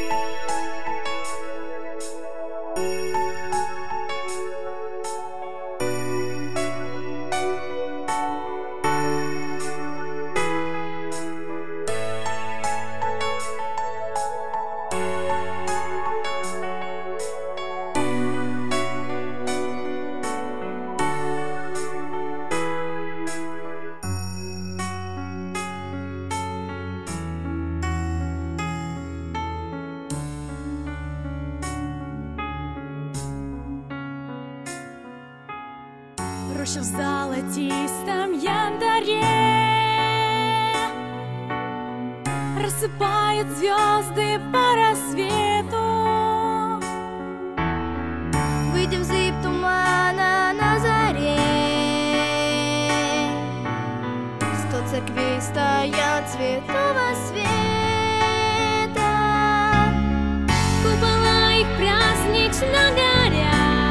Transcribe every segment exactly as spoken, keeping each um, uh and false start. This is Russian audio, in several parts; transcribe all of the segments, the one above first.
Роща в золотистом янтаре рассыпает звезды по рассвету. Выйдем в зыбь тумана на заре. Сто церквей стоят святого света. Купола их празднично горят,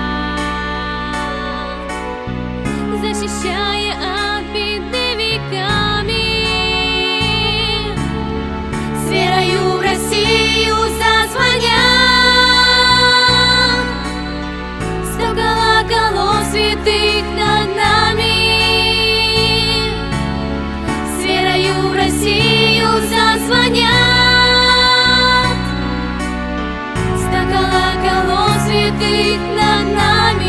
защищая от беды веками. С верою в Россию зазвонят сто колоколов святых над нами. С верою в Россию зазвонят сто колоколов святых над нами.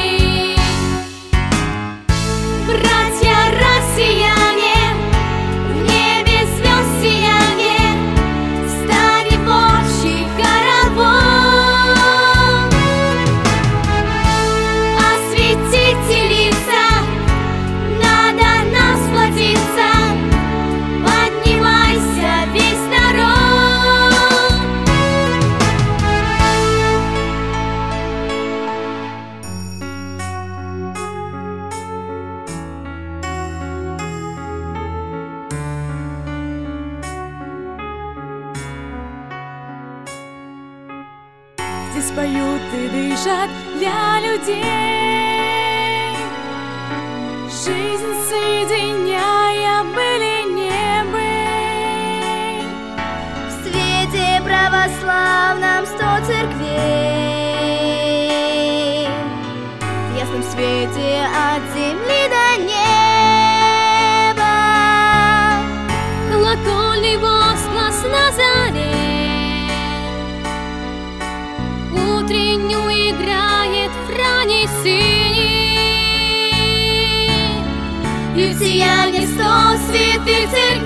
Братья россияне, в небе звезд сияние, встанем в общий хоровод. Осветите лица, надо нам сплотиться, поднимайся весь народ. Здесь поют и дышат для людей, жизнь соединяя были не быть. В свете православном сто церквей, в ясном свете от земли до неба. Колокольный возглас на заре утреннюю играет в ранней синей, И в сиянии сто святых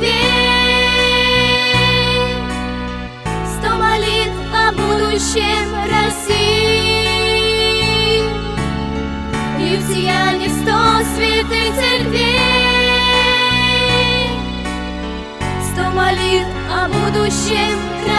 церквей, сто молитв о будущем России. И в сиянии сто святых церквей, сто молитв о будущем России.